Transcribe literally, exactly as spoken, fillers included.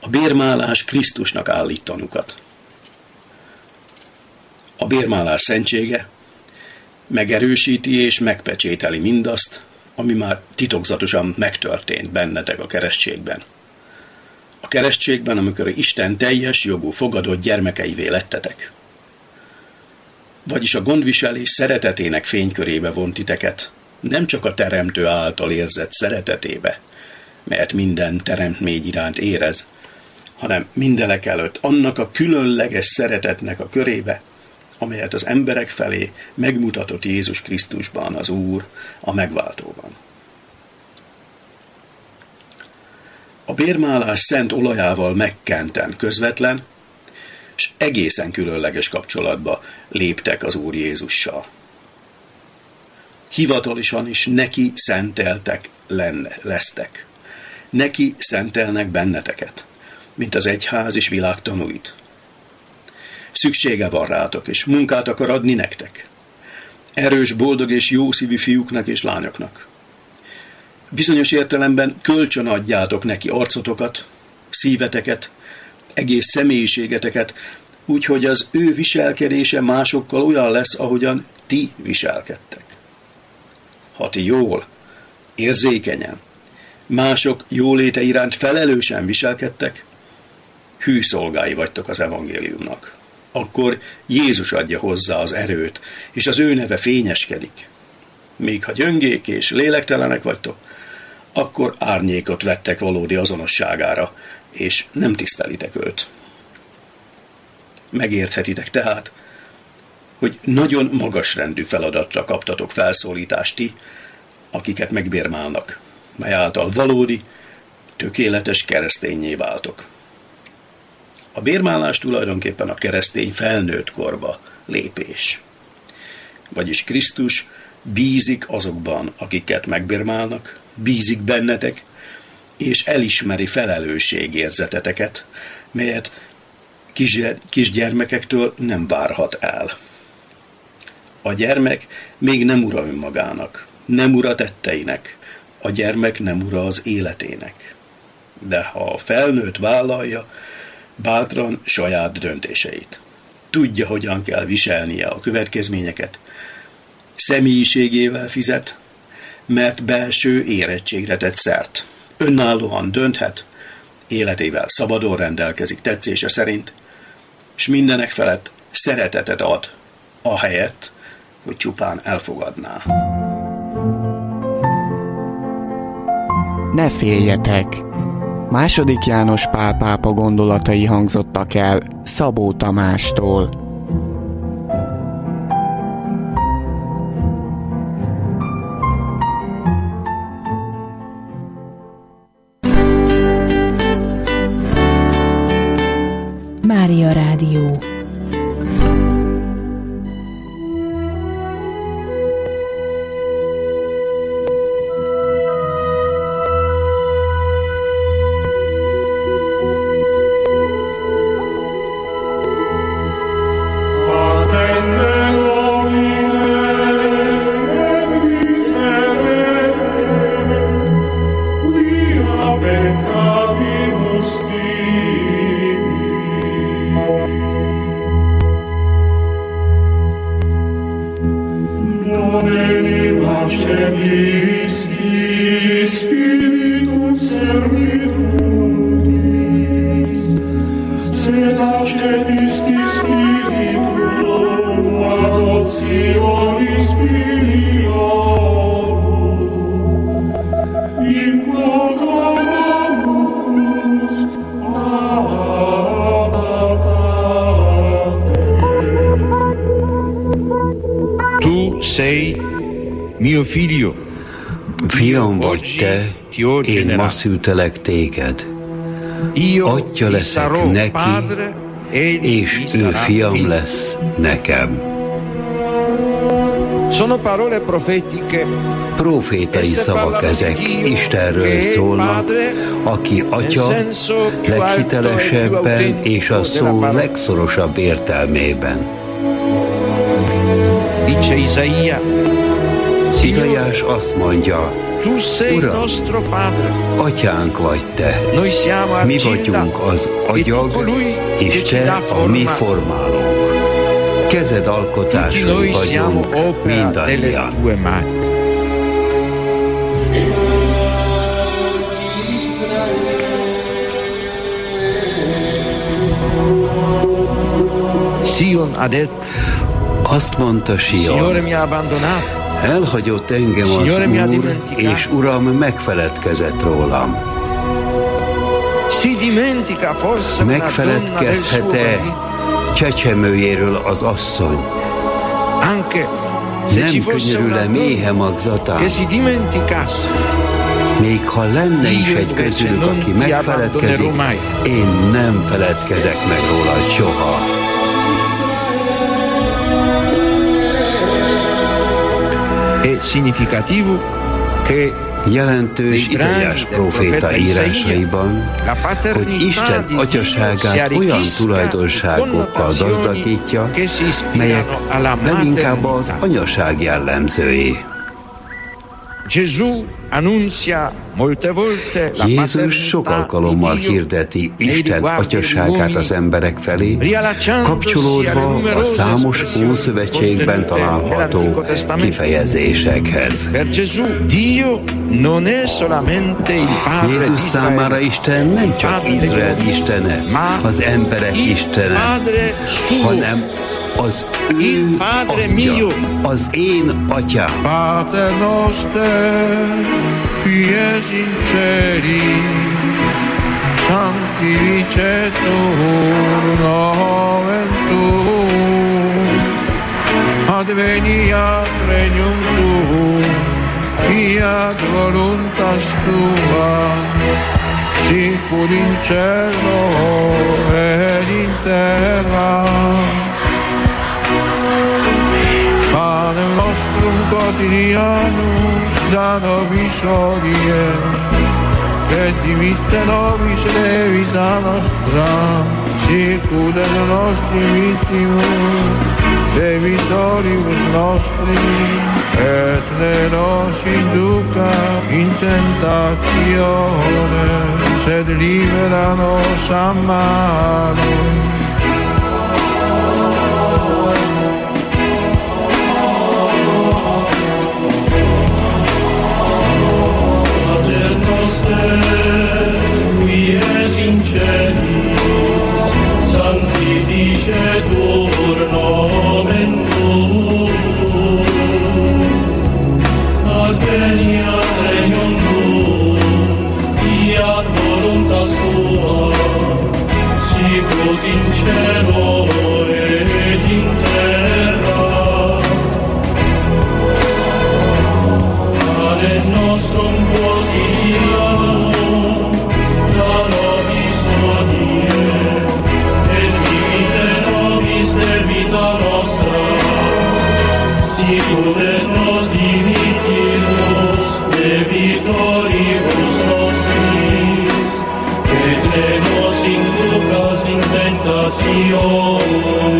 A bérmálás Krisztusnak állít tanukat. A bérmálás szentsége megerősíti és megpecsételi mindazt, ami már titokzatosan megtörtént bennetek a keresztségben. A keresztségben, amikor Isten teljes jogú fogadott gyermekeivé lettetek. Vagyis a gondviselés szeretetének fénykörébe vont titeket, nem csak a teremtő által érzett szeretetébe, mert minden teremtmény iránt érez, hanem mindenek előtt annak a különleges szeretetnek a körébe, amelyet az emberek felé megmutatott Jézus Krisztusban, az Úr, a megváltóban. A bérmálás szent olajával megkenten közvetlen, és egészen különleges kapcsolatba léptek az Úr Jézussal. Hivatalosan is neki szenteltek lenne, lesztek. Neki szentelnek benneteket, mint az egyház és világ tanúit. Szüksége van rátok, és munkát akar adni nektek. Erős, boldog és jó szívű fiúknak és lányoknak. Bizonyos értelemben kölcsön adjátok neki arcotokat, szíveteket, egész személyiségeteket, úgyhogy az ő viselkedése másokkal olyan lesz, ahogyan ti viselkedtek. Ha ti jól, érzékenyen, mások jóléte iránt felelősen viselkedtek, hű szolgái vagytok az evangéliumnak. Akkor Jézus adja hozzá az erőt, és az ő neve fényeskedik. Még ha gyöngék és lélektelenek vagytok, akkor árnyékot vettek valódi azonosságára, és nem tisztelitek őt. Megérthetitek tehát, hogy nagyon magasrendű feladatra kaptatok felszólítást ti, akiket megbérmálnak, mely által valódi, tökéletes kereszténnyé váltok. A bérmálás tulajdonképpen a keresztény felnőtt korba lépés. Vagyis Krisztus bízik azokban, akiket megbérmálnak, bízik bennetek, és elismeri felelősségérzeteteket, melyet kisgyermekektől nem várhat el. A gyermek még nem ura önmagának, nem ura tetteinek, a gyermek nem ura az életének. De ha a felnőtt vállalja bátran saját döntéseit, tudja, hogyan kell viselnie a következményeket, személyiségével fizet, mert belső érettségre tett szert, önállóan dönthet, életével szabadon rendelkezik tetszése szerint, és mindenek felett szeretetet ad, ahelyett, hogy csupán elfogadná. Ne féljetek! Második János Pál pápa gondolatai hangzottak el Szabó Tamástól. Mária Rádió. Fiam vagy te, én ma szültelek téged. Atya leszek neki, és ő fiam lesz nekem. Profétai szavak ezek, Istenről szólnak, aki atya leghitelesebben és a szó legszorosabb értelmében. Izaiás azt mondja, Uram, atyánk vagy te, mi vagyunk az agyag, és te a mi formálónk. Kezed alkotásai vagyunk mindannyian. Azt mondta Sion, elhagyott engem az Úr, és Uram megfeledkezett rólam. Megfeledkezhet-e csecsemőjéről az asszony? Nem könyörül-e méhe magzatán? Még ha lenne is egy közülük, aki megfeledkezik, én nem feledkezek meg róla soha. Jelentős Izaiás próféta írásaiban, hogy Isten atyaságát olyan tulajdonságokkal gazdagítja, melyek leginkább az anyaság jellemzői. Jézus sok alkalommal hirdeti Isten atyaságát az emberek felé, kapcsolódva a számos Ószövetségben található kifejezésekhez. Jézus számára Isten nem csak Izrael istene, az emberek istene, hanem az ő atya, az én atyám. Pater noster, qui es in celi, sanctificetur nomen tuum, adveniat regnum tuum, fiat voluntas tua, sicur in cielo et in terra. Panem nostrum quotidianum da nobis hodie, et dimitte nobis levita nostra, sicut et nostri vittimus, debitoribus nostri, et ne nos induca in tentatione, sed libera nos a malo. Qui es in celis, sanctificetur nomen tuum, adveniat regnum tuum, fiat voluntas tua, sicut in cielo et in terra. Panem nostrum quotidianum da nobis hodie, et dimitte nobis debita nostra, sicut et nos dimittimus debitoribus nostris, et ne nos inducas in tentatione,